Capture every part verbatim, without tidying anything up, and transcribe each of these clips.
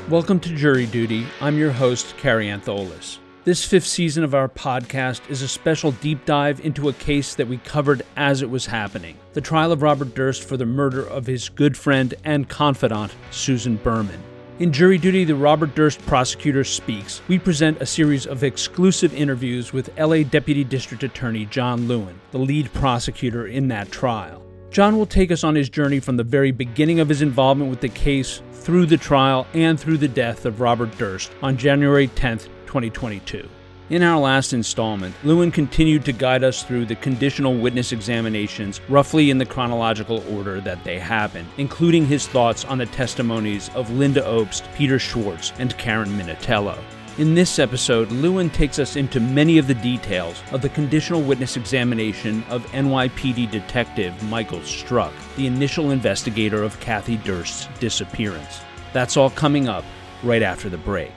Welcome to Jury Duty. I'm your host, Carrie Antholis. This fifth season of our podcast is a special deep dive into a case that we covered as it was happening, the trial of Robert Durst for the murder of his good friend and confidant, Susan Berman. In Jury Duty, the Robert Durst Prosecutor Speaks, we present a series of exclusive interviews with L A Deputy District Attorney John Lewin, the lead prosecutor in that trial. John will take us on his journey from the very beginning of his involvement with the case, through the trial, and through the death of Robert Durst on January tenth, twenty twenty-two. In our last installment, Lewin continued to guide us through the conditional witness examinations roughly in the chronological order that they happened, including his thoughts on the testimonies of Linda Obst, Peter Schwartz, and Karen Minatello. In this episode, Lewin takes us into many of the details of the conditional witness examination of N Y P D Detective Michael Struk, the initial investigator of Kathy Durst's disappearance. That's all coming up right after the break.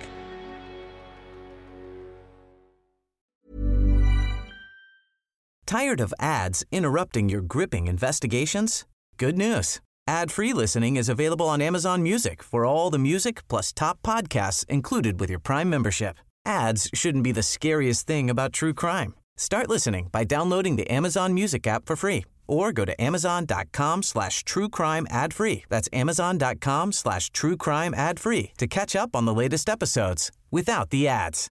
Tired of ads interrupting your gripping investigations? Good news. Ad-free listening is available on Amazon Music for all the music plus top podcasts included with your Prime membership. Ads shouldn't be the scariest thing about true crime. Start listening by downloading the Amazon Music app for free or go to amazon.com slash true crime ad free. That's amazon.com slash true crime ad free to catch up on the latest episodes without the ads.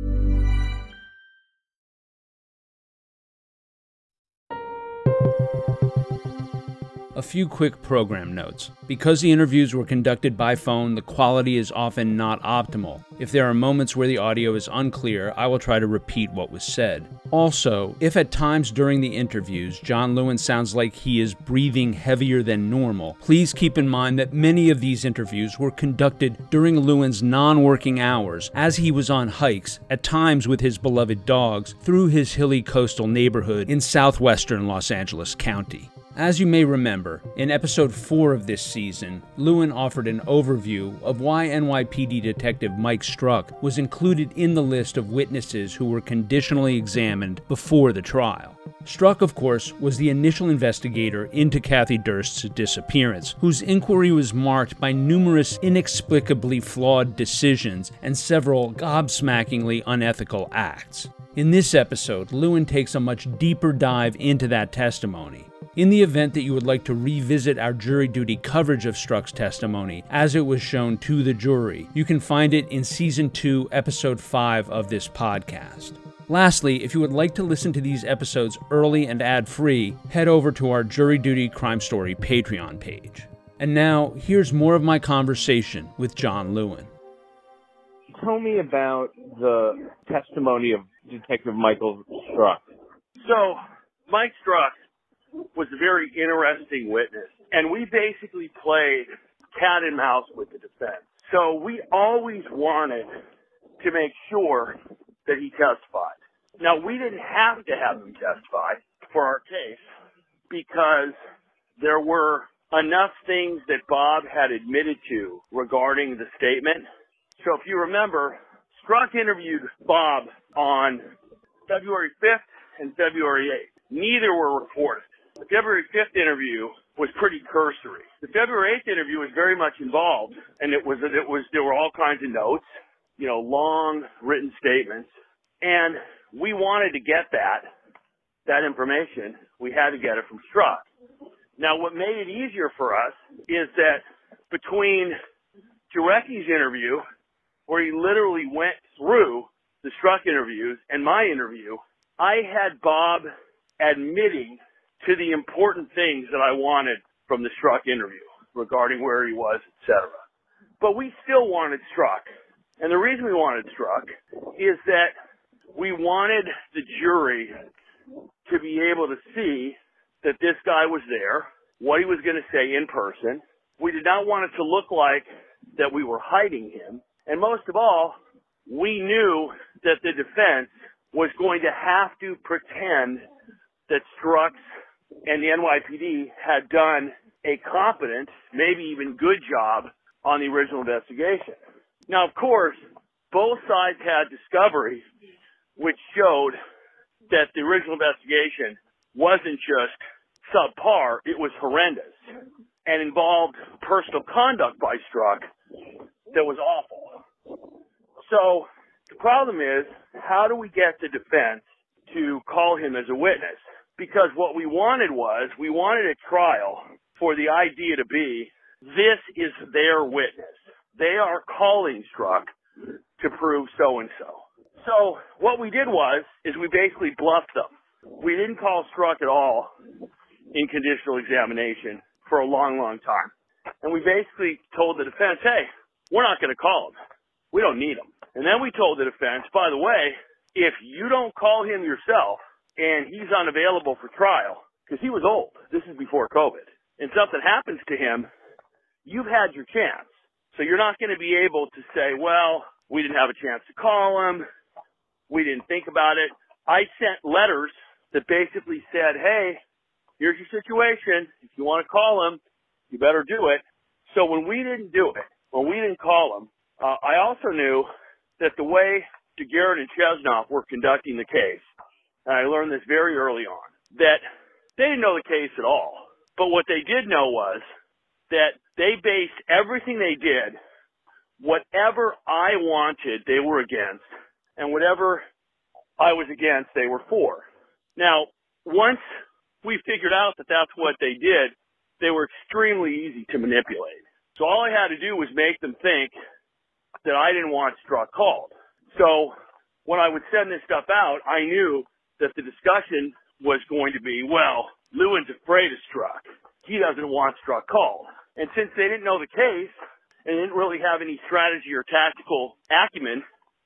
A few quick program notes. Because the interviews were conducted by phone, the quality is often not optimal. If there are moments where the audio is unclear, I will try to repeat what was said. Also, if at times during the interviews John Lewin sounds like he is breathing heavier than normal, please keep in mind that many of these interviews were conducted during Lewin's non-working hours as he was on hikes, at times with his beloved dogs, through his hilly coastal neighborhood in southwestern Los Angeles County. As you may remember, in episode four of this season, Lewin offered an overview of why N Y P D Detective Mike Struk was included in the list of witnesses who were conditionally examined before the trial. Struk, of course, was the initial investigator into Kathy Durst's disappearance, whose inquiry was marked by numerous inexplicably flawed decisions and several gobsmackingly unethical acts. In this episode, Lewin takes a much deeper dive into that testimony. In the event that you would like to revisit our jury duty coverage of Struk's testimony as it was shown to the jury, you can find it in Season two, Episode five of this podcast. Lastly, if you would like to listen to these episodes early and ad-free, head over to our Jury Duty Crime Story Patreon page. And now, here's more of my conversation with John Lewin. Tell me about the testimony of Detective Michael Struk. So, Mike Struk was a very interesting witness, and we basically played cat and mouse with the defense. So we always wanted to make sure that he testified. Now, we didn't have to have him testify for our case because there were enough things that Bob had admitted to regarding the statement. So if you remember, Struk interviewed Bob on February fifth and February eighth. Neither were recorded. The February fifth interview was pretty cursory. The February eighth interview was very much involved, and it was, it was, there were all kinds of notes, you know, long written statements, and we wanted to get that, that information. We had to get it from Struk. Now, what made it easier for us is that between Jarecki's interview, where he literally went through the Struk interviews, and my interview, I had Bob admitting to the important things that I wanted from the Struk interview regarding where he was, et cetera. But we still wanted Struk. And the reason we wanted Struk is that we wanted the jury to be able to see that this guy was there, what he was going to say in person. We did not want it to look like that we were hiding him. And most of all, we knew that the defense was going to have to pretend that Struk's and the N Y P D had done a competent, maybe even good job on the original investigation. Now, of course, both sides had discovery which showed that the original investigation wasn't just subpar, it was horrendous and involved personal conduct by Struk, that was awful. So the problem is, how do we get the defense to call him as a witness? Because what we wanted was, we wanted a trial for the idea to be, this is their witness. They are calling Strzok to prove so-and-so. So what we did was, is we basically bluffed them. We didn't call Strzok at all in conditional examination for a long, long time. And we basically told the defense, hey, we're not going to call him. We don't need him. And then we told the defense, by the way, if you don't call him yourself and he's unavailable for trial, because he was old, this is before COVID, and something happens to him, you've had your chance. So you're not going to be able to say, well, we didn't have a chance to call him. We didn't think about it. I sent letters that basically said, hey, here's your situation. If you want to call him, you better do it. So when we didn't do it, when we didn't call him, uh, I also knew that the way DeGarrett and Chesnoff were conducting the case, and I learned this very early on, that they didn't know the case at all. But what they did know was that they based everything they did, whatever I wanted, they were against, and whatever I was against, they were for. Now, once we figured out that that's what they did, they were extremely easy to manipulate. So all I had to do was make them think that I didn't want Strzok called. So when I would send this stuff out, I knew that the discussion was going to be, well, Lewin's afraid of Strzok. He doesn't want Strzok called. And since they didn't know the case and didn't really have any strategy or tactical acumen,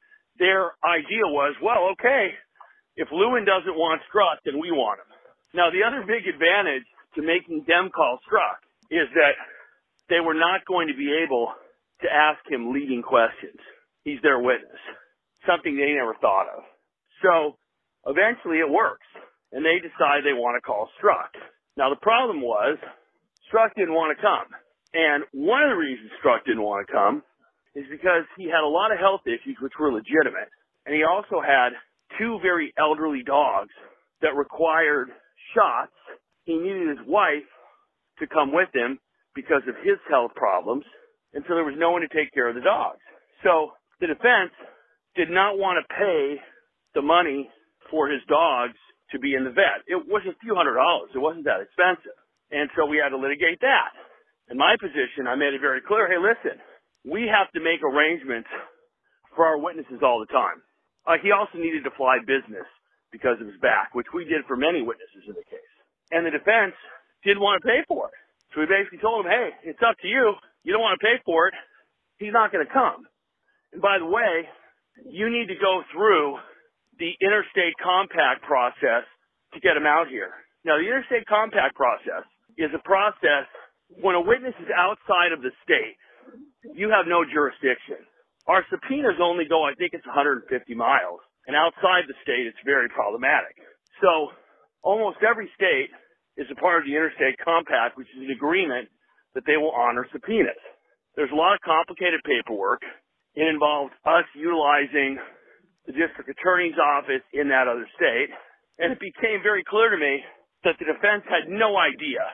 their idea was, well, okay, if Lewin doesn't want Strzok, then we want him. Now, the other big advantage to making them call Strzok is that they were not going to be able to ask him leading questions. He's their witness, something they never thought of. So eventually it works, and they decide they want to call Strzok. Now, the problem was Strzok didn't want to come. And one of the reasons Strzok didn't want to come is because he had a lot of health issues which were legitimate, and he also had two very elderly dogs that required shots. He needed his wife to come with him because of his health problems, and so there was no one to take care of the dogs. So the defense did not want to pay the money for his dogs to be in the vet. It was a few hundred dollars. It wasn't that expensive. And so we had to litigate that. In my position, I made it very clear, hey, listen, we have to make arrangements for our witnesses all the time. Uh, he also needed to fly business because of his back, which we did for many witnesses in the case. And the defense didn't want to pay for it. So we basically told him, hey, it's up to you. You don't want to pay for it. He's not going to come. And by the way, you need to go through the interstate compact process to get him out here. Now, the interstate compact process is a process when a witness is outside of the state, you have no jurisdiction. Our subpoenas only go, I think it's one hundred fifty miles. And outside the state, it's very problematic. So almost every state is a part of the interstate compact, which is an agreement that they will honor subpoenas. There's a lot of complicated paperwork. It involved us utilizing the district attorney's office in that other state. And it became very clear to me that the defense had no idea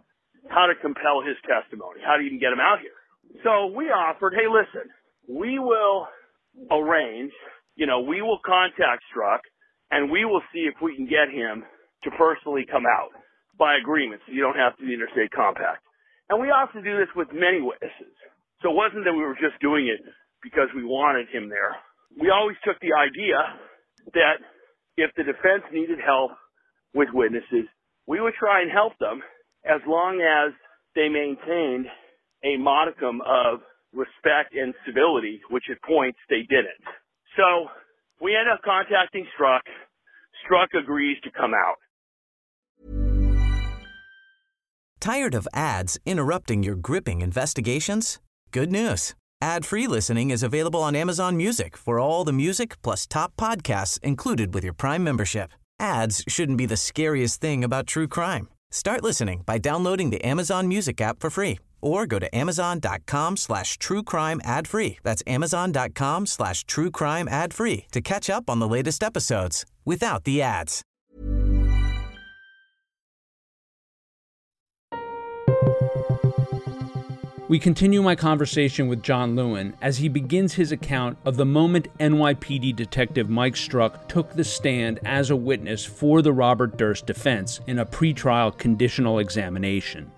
how to compel his testimony, how to even get him out here. So we offered, hey, listen, we will arrange, you know, we will contact Strzok, and we will see if we can get him to personally come out by agreement, so you don't have to do the interstate compact. And we offered to do this with many witnesses. So it wasn't that we were just doing it because we wanted him there. We always took the idea that if the defense needed help with witnesses, we would try and help them as long as they maintained a modicum of respect and civility, which at points they didn't. So we end up contacting Strzok. Strzok agrees to come out. Tired of ads interrupting your gripping investigations? Good news. Ad-free listening is available on Amazon Music for all the music plus top podcasts included with your Prime membership. Ads shouldn't be the scariest thing about true crime. Start listening by downloading the Amazon Music app for free or go to amazon.com slash true crime ad free. That's amazon.com slash true crime ad free to catch up on the latest episodes without the ads. We continue my conversation with John Lewin as he begins his account of the moment N Y P D detective Mike Struk took the stand as a witness for the Robert Durst defense in a pretrial conditional examination.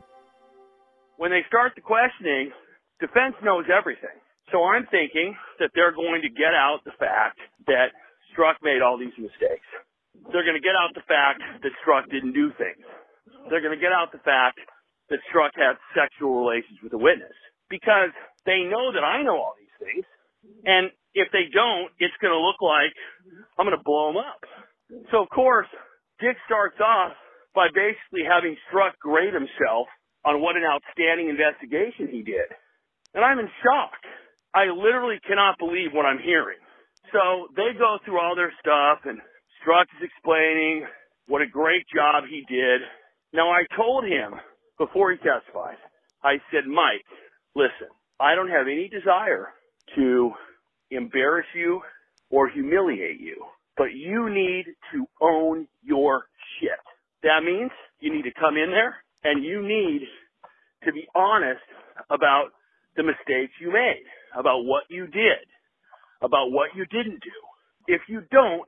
When they start the questioning, defense knows everything. So I'm thinking that they're going to get out the fact that Struk made all these mistakes. They're going to get out the fact that Struk didn't do things. They're going to get out the fact that Struk had sexual relations with a witness, because they know that I know all these things, and if they don't, it's going to look like I'm going to blow them up. So, of course, Dick starts off by basically having Struk grade himself on what an outstanding investigation he did, and I'm in shock. I literally cannot believe what I'm hearing. So they go through all their stuff, and Struk is explaining what a great job he did. Now, I told him before he testified, I said, Mike, listen, I don't have any desire to embarrass you or humiliate you, but you need to own your shit. That means you need to come in there and you need to be honest about the mistakes you made, about what you did, about what you didn't do. If you don't,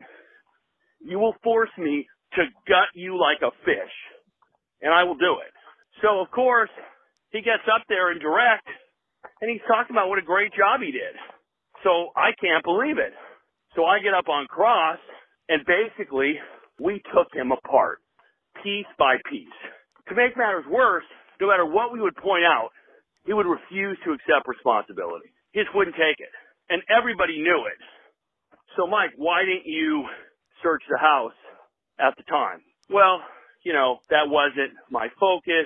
you will force me to gut you like a fish, and I will do it. So, of course, he gets up there and direct, and he's talking about what a great job he did. So I can't believe it. So I get up on cross, and basically, we took him apart, piece by piece. To make matters worse, no matter what we would point out, he would refuse to accept responsibility. He just wouldn't take it. And everybody knew it. So, Mike, why didn't you search the house at the time? Well, you know, that wasn't my focus.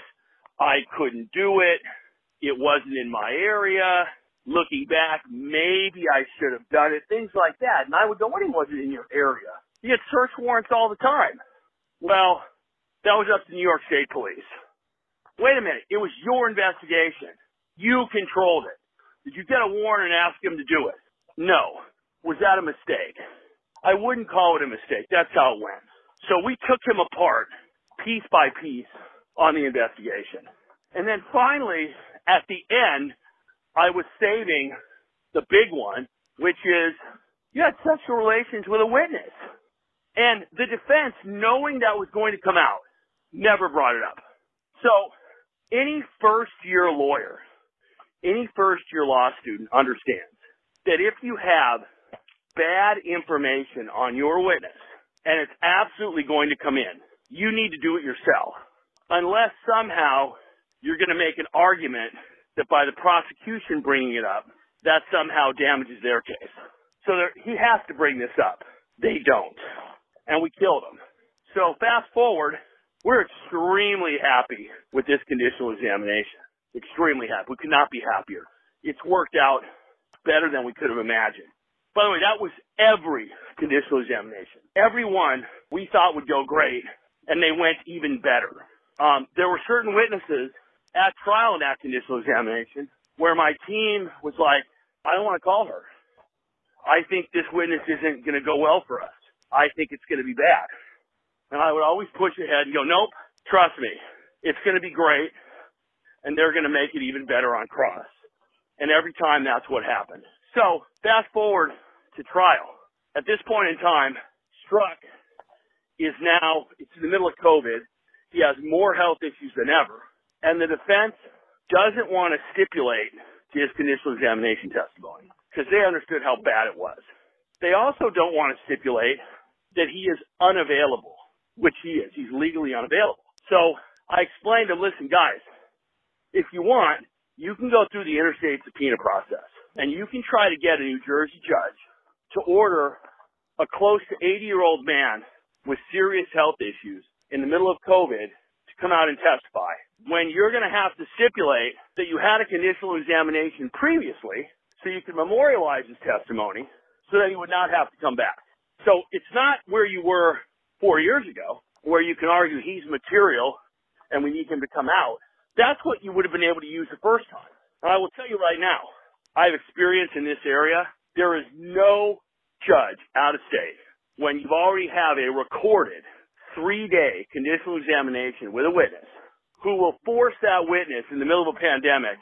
I couldn't do it. It wasn't in my area. Looking back, maybe I should have done it. Things like that. And I would go, what do you mean wasn't in your area? You get search warrants all the time. Well, that was up to New York State Police. Wait a minute. It was your investigation. You controlled it. Did you get a warrant and ask him to do it? No. Was that a mistake? I wouldn't call it a mistake. That's how it went. So we took him apart, piece by piece, on the investigation. And then finally, at the end, I was saving the big one, which is you had sexual relations with a witness. And the defense, knowing that was going to come out, never brought it up. So any first-year lawyer, any first-year law student understands that if you have bad information on your witness and it's absolutely going to come in, you need to do it yourself. Unless somehow you're going to make an argument that by the prosecution bringing it up, that somehow damages their case. So there, he has to bring this up. They don't. And we killed him. So fast forward, we're extremely happy with this conditional examination. Extremely happy. We could not be happier. It's worked out better than we could have imagined. By the way, that was every conditional examination. Every one we thought would go great, and they went even better. Um, there were certain witnesses at trial in that conditional examination where my team was like, I don't want to call her. I think this witness isn't going to go well for us. I think it's going to be bad. And I would always push ahead and go, nope, trust me, it's going to be great, and they're going to make it even better on cross. And every time that's what happened. So fast forward to trial. At this point in time, Struk is now, it's in the middle of COVID. He has more health issues than ever. And the defense doesn't want to stipulate to his conditional examination testimony because they understood how bad it was. They also don't want to stipulate that he is unavailable, which he is. He's legally unavailable. So I explained to him, listen, guys, if you want, you can go through the interstate subpoena process and you can try to get a New Jersey judge to order a close to eighty-year-old man with serious health issues in the middle of COVID to come out and testify, when you're going to have to stipulate that you had a conditional examination previously so you can memorialize his testimony so that he would not have to come back. So it's not where you were four years ago, where you can argue he's material and we need him to come out. That's what you would have been able to use the first time. And I will tell you right now, I have experience in this area. There is no judge out of state when you already have a recorded three-day conditional examination with a witness who will force that witness in the middle of a pandemic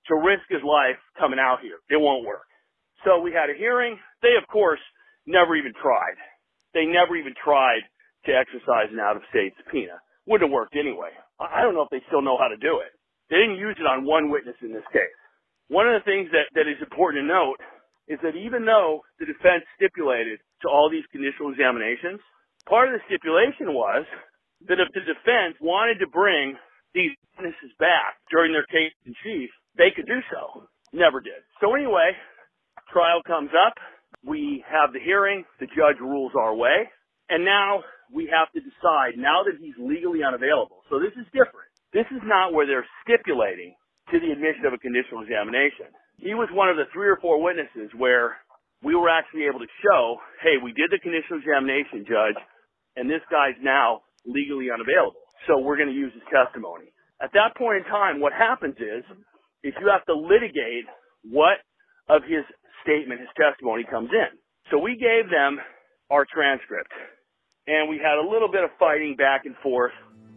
to risk his life coming out here. It won't work. So we had a hearing. They, of course, never even tried. They never even tried to exercise an out-of-state subpoena. Wouldn't have worked anyway. I don't know if they still know how to do it. They didn't use it on one witness in this case. One of the things that, that is important to note is that even though the defense stipulated to all these conditional examinations, part of the stipulation was that if the defense wanted to bring these witnesses back during their case in chief, they could do so. Never did. So anyway, trial comes up. We have the hearing. The judge rules our way. And now we have to decide, now that he's legally unavailable. So this is different. This is not where they're stipulating to the admission of a conditional examination. He was one of the three or four witnesses where we were actually able to show, hey, we did the conditional examination, judge, and this guy's now legally unavailable. So we're going to use his testimony. At that point in time, what happens is, is you have to litigate what of his statement, his testimony comes in. So we gave them our transcript, and we had a little bit of fighting back and forth.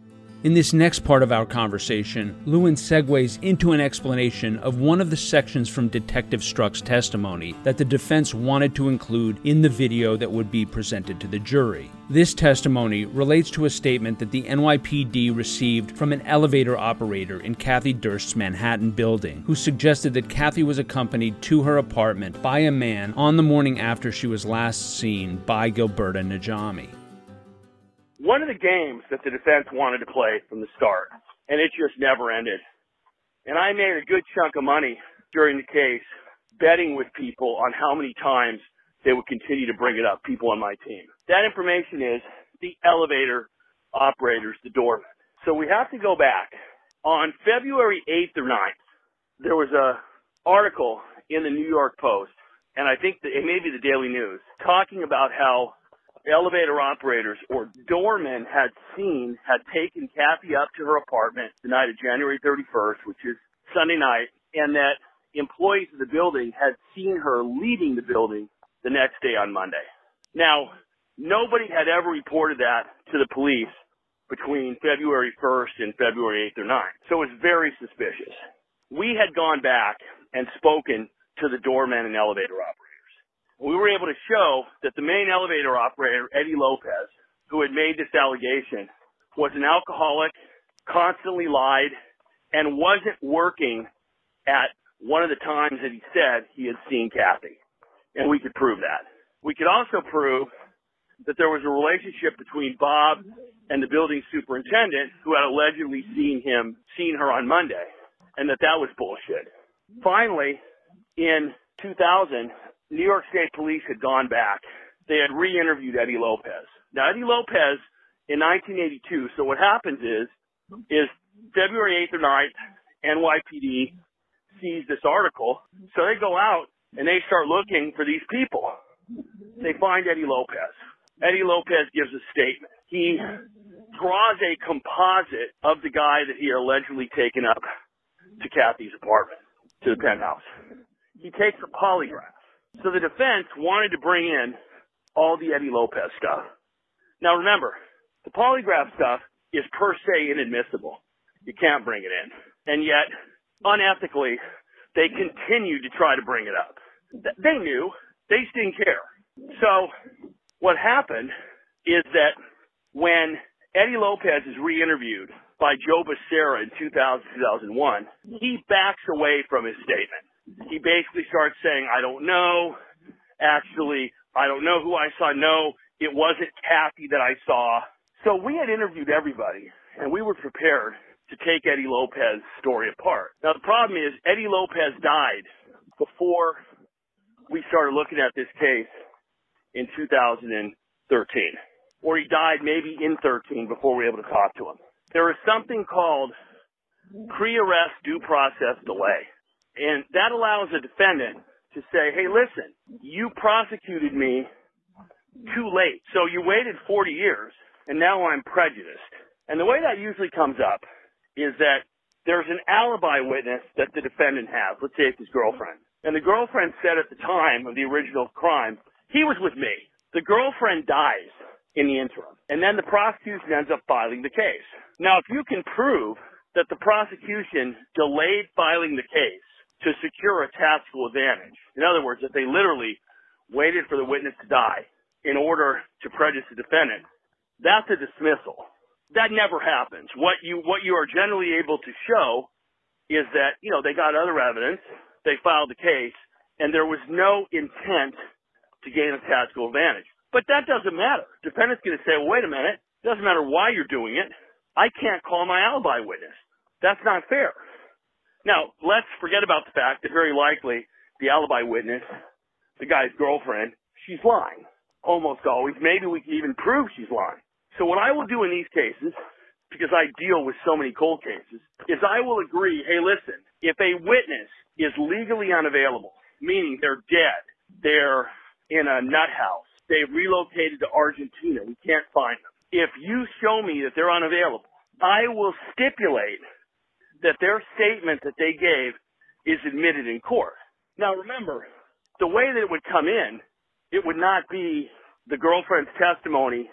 In this next part of our conversation, Lewin segues into an explanation of one of the sections from Detective Strzok's testimony that the defense wanted to include in the video that would be presented to the jury. This testimony relates to a statement that the N Y P D received from an elevator operator in Kathy Durst's Manhattan building, who suggested that Kathy was accompanied to her apartment by a man on the morning after she was last seen by Gilberta Najami. One of the games that the defense wanted to play from the start, and it just never ended. And I made a good chunk of money during the case betting with people on how many times they would continue to bring it up, people on my team. That information is the elevator operators, the doormen. So we have to go back. On February eighth or ninth, there was a article in the New York Post, and I think that it may be the Daily News, talking about how elevator operators or doormen had seen, had taken Kathy up to her apartment the night of January thirty-first, which is Sunday night, and that employees of the building had seen her leaving the building the next day on Monday. Now, nobody had ever reported that to the police between February first and February eighth or ninth. So it was very suspicious. We had gone back and spoken to the doormen and elevator operators. We were able to show that the main elevator operator, Eddie Lopez, who had made this allegation, was an alcoholic, constantly lied, and wasn't working at one of the times that he said he had seen Kathy. And we could prove that. We could also prove that there was a relationship between Bob and the building superintendent who had allegedly seen him, seen her on Monday, and that that was bullshit. Finally, in two thousand, New York State Police had gone back. They had re-interviewed Eddie Lopez. Now, Eddie Lopez in nineteen eighty-two, so what happens is, is February eighth or ninth, N Y P D sees this article, so they go out and they start looking for these people. They find Eddie Lopez. Eddie Lopez gives a statement. He draws a composite of the guy that he had allegedly taken up to Kathy's apartment, to the penthouse. He takes a polygraph. So the defense wanted to bring in all the Eddie Lopez stuff. Now remember, the polygraph stuff is per se inadmissible. You can't bring it in. And yet, unethically, they continued to try to bring it up. They knew. They just didn't care. So what happened is that when Eddie Lopez is re-interviewed by Joe Becerra in two thousand, two thousand one, he backs away from his statement. He basically starts saying, I don't know. Actually, I don't know who I saw. No, it wasn't Kathy that I saw. So we had interviewed everybody, and we were prepared to take Eddie Lopez's story apart. Now, the problem is Eddie Lopez died before we started looking at this case in two thousand thirteen. Or he died maybe in thirteen before we were able to talk to him. There is something called pre-arrest due process delay. And that allows a defendant to say, hey, listen, you prosecuted me too late. So you waited forty years, and now I'm prejudiced. And the way that usually comes up is that there's an alibi witness that the defendant has. Let's say it's his girlfriend. And the girlfriend said at the time of the original crime, he was with me. The girlfriend dies in the interim. And then the prosecution ends up filing the case. Now, if you can prove that the prosecution delayed filing the case to secure a tactical advantage. In other words, if they literally waited for the witness to die in order to prejudice the defendant, that's a dismissal. That never happens. What you what you are generally able to show is that, you know, they got other evidence, they filed the case, and there was no intent to gain a tactical advantage. But that doesn't matter. Defendant's going to say, well, wait a minute, it doesn't matter why you're doing it. I can't call my alibi witness. That's not fair. Now, let's forget about the fact that very likely the alibi witness, the guy's girlfriend, she's lying. Almost always. Maybe we can even prove she's lying. So what I will do in these cases, because I deal with so many cold cases, is I will agree, hey, listen, if a witness is legally unavailable, meaning they're dead, they're in a nut house, they've relocated to Argentina, we can't find them. If you show me that they're unavailable, I will stipulate that their statement that they gave is admitted in court. Now remember, the way that it would come in, it would not be the girlfriend's testimony,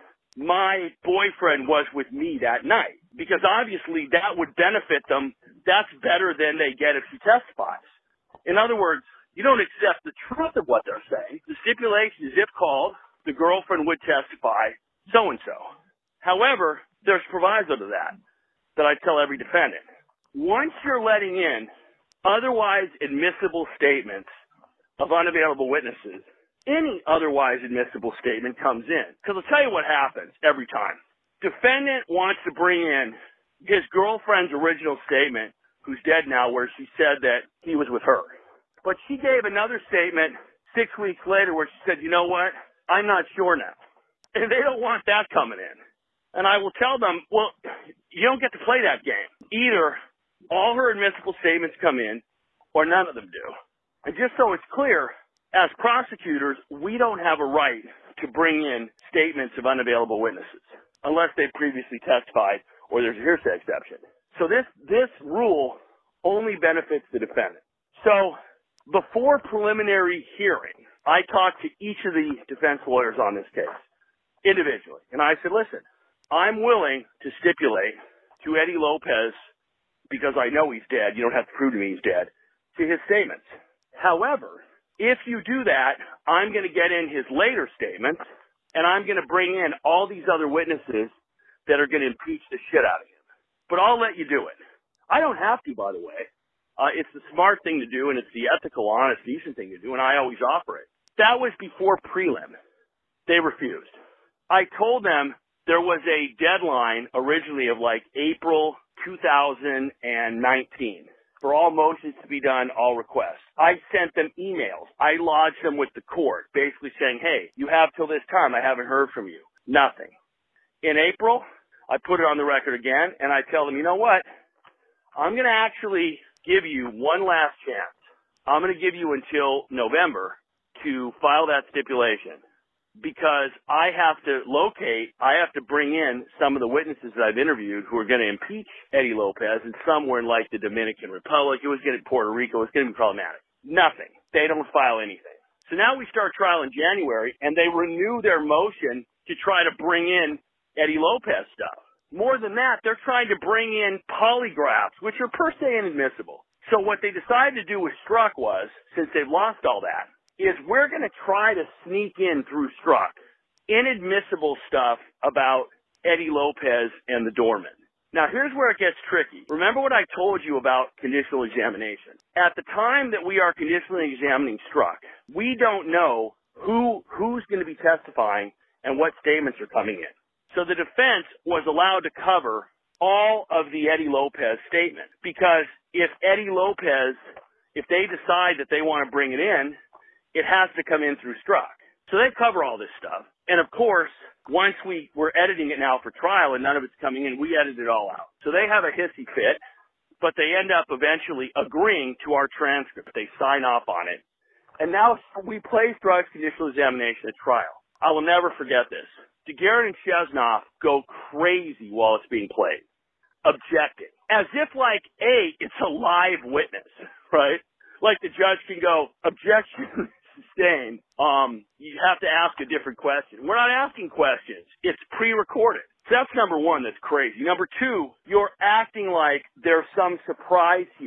my boyfriend was with me that night, because obviously that would benefit them. That's better than they get if she testifies. In other words, you don't accept the truth of what they're saying. The stipulation is if called, the girlfriend would testify so-and-so. However, there's proviso to that, that I tell every defendant. Once you're letting in otherwise admissible statements of unavailable witnesses, any otherwise admissible statement comes in. Because I'll tell you what happens every time. Defendant wants to bring in his girlfriend's original statement, who's dead now, where she said that he was with her. But she gave another statement six weeks later where she said, you know what, I'm not sure now. And they don't want that coming in. And I will tell them, well, you don't get to play that game. Either all her admissible statements come in or none of them do. And just so it's clear, as prosecutors, we don't have a right to bring in statements of unavailable witnesses unless they previously testified or there's a hearsay exception. So this, this rule only benefits the defendant. So before preliminary hearing, I talked to each of the defense lawyers on this case individually. And I said, listen, I'm willing to stipulate to Eddie Lopez, because I know he's dead, you don't have to prove to me he's dead, to his statements. However, if you do that, I'm going to get in his later statements, and I'm going to bring in all these other witnesses that are going to impeach the shit out of him. But I'll let you do it. I don't have to, by the way. Uh, it's the smart thing to do, and it's the ethical, honest, decent thing to do, and I always offer it. That was before prelim. They refused. I told them there was a deadline originally of like April two thousand nineteen. For all motions to be done, all requests. I sent them emails. I lodged them with the court, basically saying, hey, you have till this time. I haven't heard from you. Nothing. In April, I put it on the record again, and I tell them, you know what? I'm going to actually give you one last chance. I'm going to give you until November to file that stipulation, because I have to locate, I have to bring in some of the witnesses that I've interviewed who are going to impeach Eddie Lopez, and some were in like the Dominican Republic. It was going to be Puerto Rico. It was going to be problematic. Nothing. They don't file anything. So now we start trial in January, and they renew their motion to try to bring in Eddie Lopez stuff. More than that, they're trying to bring in polygraphs, which are per se inadmissible. So what they decided to do with Strzok was, since they've lost all that, is we're going to try to sneak in through Strzok inadmissible stuff about Eddie Lopez and the doorman. Now, here's where it gets tricky. Remember what I told you about conditional examination. At the time that we are conditionally examining Strzok, we don't know who who's going to be testifying and what statements are coming in. So the defense was allowed to cover all of the Eddie Lopez statement, because if Eddie Lopez, if they decide that they want to bring it in, it has to come in through Strzok. So they cover all this stuff. And of course, once we, we're editing it now for trial and none of it's coming in, we edit it all out. So they have a hissy fit, but they end up eventually agreeing to our transcript. They sign off on it. And now we play Strzok's conditional examination at trial. I will never forget this. DeGarrett and Chesnoff go crazy while it's being played, objecting. As if like, A, it's a live witness, right? Like the judge can go, objection sustained. Um, you have to ask a different question. We're not asking questions. It's pre-recorded. So that's number one that's crazy. Number two, you're acting like there's some surprise here.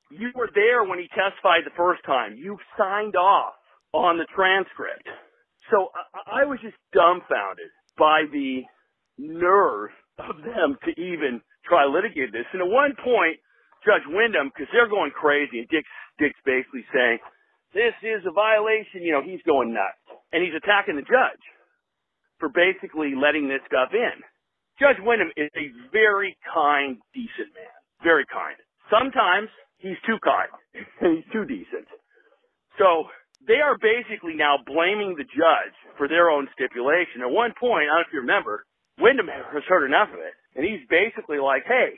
you were there when he testified the first time. You signed off on the transcript. So I, I was just dumbfounded by the nerve of them to even try to litigate this. And at one point, Judge Wyndham, because they're going crazy, and Dick's, Dick's basically saying, this is a violation, you know, he's going nuts. And he's attacking the judge for basically letting this stuff in. Judge Wyndham is a very kind, decent man. Very kind. Sometimes he's too kind, and he's too decent. So they are basically now blaming the judge for their own stipulation. At one point, I don't know if you remember, Wyndham has heard enough of it, and he's basically like, hey,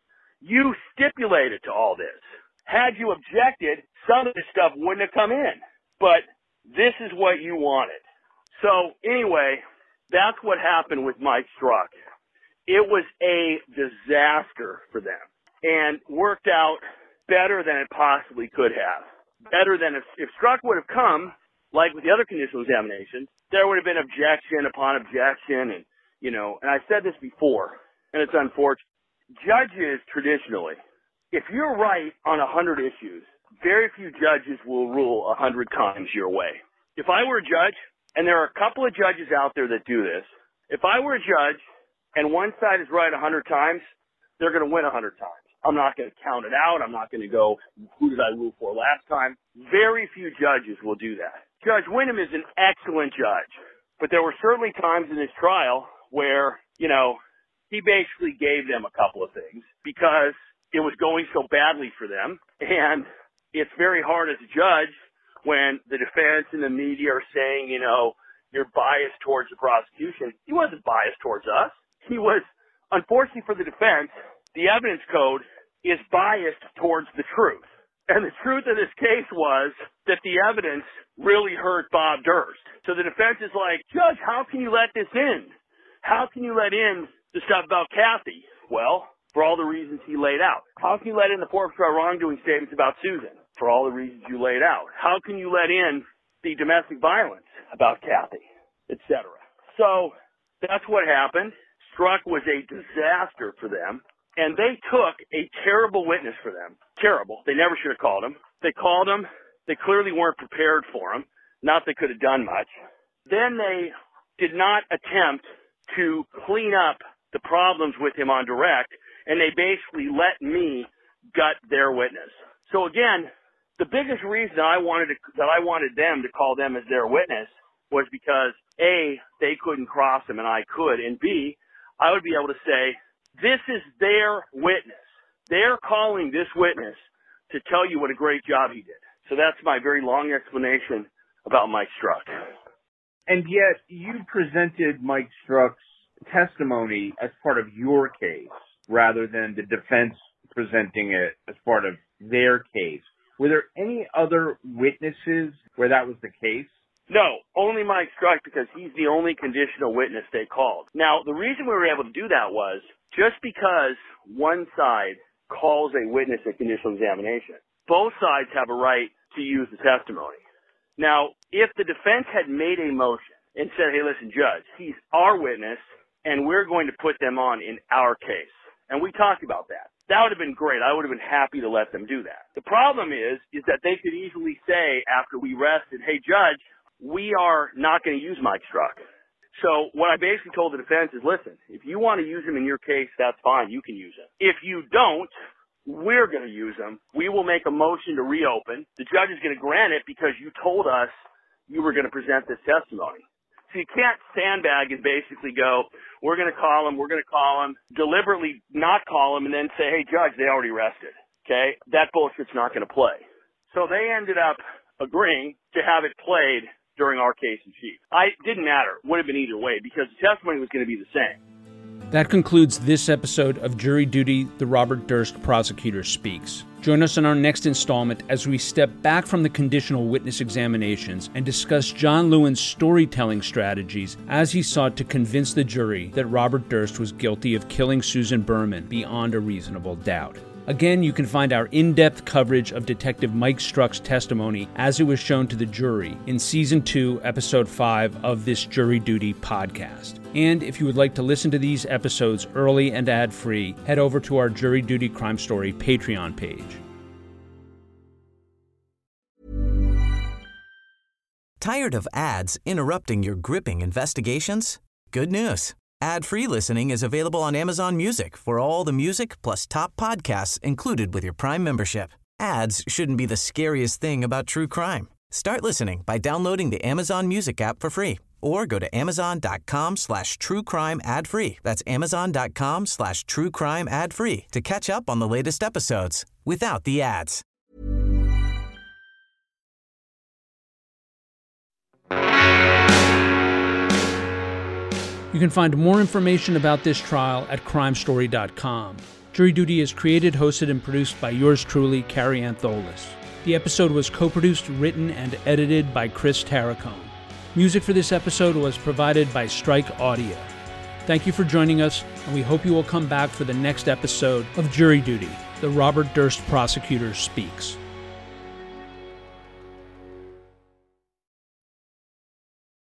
you stipulated to all this. Had you objected, some of this stuff wouldn't have come in. But this is what you wanted. So anyway, that's what happened with Mike Struck. It was a disaster for them and worked out better than it possibly could have. Better than if, if Struck would have come, like with the other conditional examinations, there would have been objection upon objection. And, you know, and I said this before, and it's unfortunate. Judges traditionally, if you're right on a hundred issues, very few judges will rule a hundred times your way. If I were a judge, and there are a couple of judges out there that do this, if I were a judge and one side is right a hundred times, they're going to win a hundred times. I'm not going to count it out. I'm not going to go, who did I rule for last time? Very few judges will do that. Judge Wyndham is an excellent judge, but there were certainly times in this trial where, you know, he basically gave them a couple of things because it was going so badly for them. And it's very hard as a judge when the defense and the media are saying, you know, you're biased towards the prosecution. He wasn't biased towards us. He was, unfortunately for the defense, the evidence code is biased towards the truth. And the truth of this case was that the evidence really hurt Bob Durst. So the defense is like, Judge, how can you let this in? How can you let in the stuff about Kathy? Well, for all the reasons he laid out. How can you let in the forfeiture wrongdoing statements about Susan? For all the reasons you laid out. How can you let in the domestic violence about Kathy, et cetera? So that's what happened. Struck was a disaster for them, and they took a terrible witness for them. Terrible. They never should have called him. They called him. They clearly weren't prepared for him. Not they could have done much. Then they did not attempt to clean up the problems with him on direct, and they basically let me gut their witness. So again, the biggest reason I wanted to, that I wanted them to call them as their witness was because A, they couldn't cross him and I could, and B, I would be able to say, this is their witness. They're calling this witness to tell you what a great job he did. So that's my very long explanation about Mike Struck. And yet you presented Mike Struck's testimony as part of your case rather than the defense presenting it as part of their case. Were there any other witnesses where that was the case? No, only Mike Struck because he's the only conditional witness they called. Now, the reason we were able to do that was just because one side calls a witness a conditional examination, both sides have a right to use the testimony. Now, if the defense had made a motion and said, hey, listen, Judge, he's our witness, and we're going to put them on in our case, and we talked about that, that would have been great. I would have been happy to let them do that. The problem is, is that they could easily say after we rested, hey, Judge, we are not going to use Mike Struck. So what I basically told the defense is, listen, if you want to use him in your case, that's fine. You can use him. If you don't, we're going to use him. We will make a motion to reopen. The judge is going to grant it because you told us you were going to present this testimony. So you can't sandbag and basically go, we're going to call him, we're going to call him, deliberately not call him, and then say, hey, Judge, they already rested. Okay? That bullshit's not going to play. So they ended up agreeing to have it played during our case in chief. I didn't matter. Would have been either way because the testimony was going to be the same. That concludes this episode of Jury Duty, the Robert Durst Prosecutor Speaks. Join us in our next installment as we step back from the conditional witness examinations and discuss John Lewin's storytelling strategies as he sought to convince the jury that Robert Durst was guilty of killing Susan Berman beyond a reasonable doubt. Again, you can find our in-depth coverage of Detective Mike Struck's testimony as it was shown to the jury in Season two, Episode five of this Jury Duty podcast. And if you would like to listen to these episodes early and ad-free, head over to our Jury Duty Crime Story Patreon page. Tired of ads interrupting your gripping investigations? Good news. Ad-free listening is available on Amazon Music for all the music plus top podcasts included with your Prime membership. Ads shouldn't be the scariest thing about true crime. Start listening by downloading the Amazon Music app for free or go to amazon.com slash true crime ad free. That's amazon.com slash true crime ad free to catch up on the latest episodes without the ads. You can find more information about this trial at crime story dot com. Jury Duty is created, hosted, and produced by yours truly, Carrie Antholis. The episode was co-produced, written, and edited by Chris Tarracone. Music for this episode was provided by Strike Audio. Thank you for joining us, and we hope you will come back for the next episode of Jury Duty, the Robert Durst Prosecutor Speaks.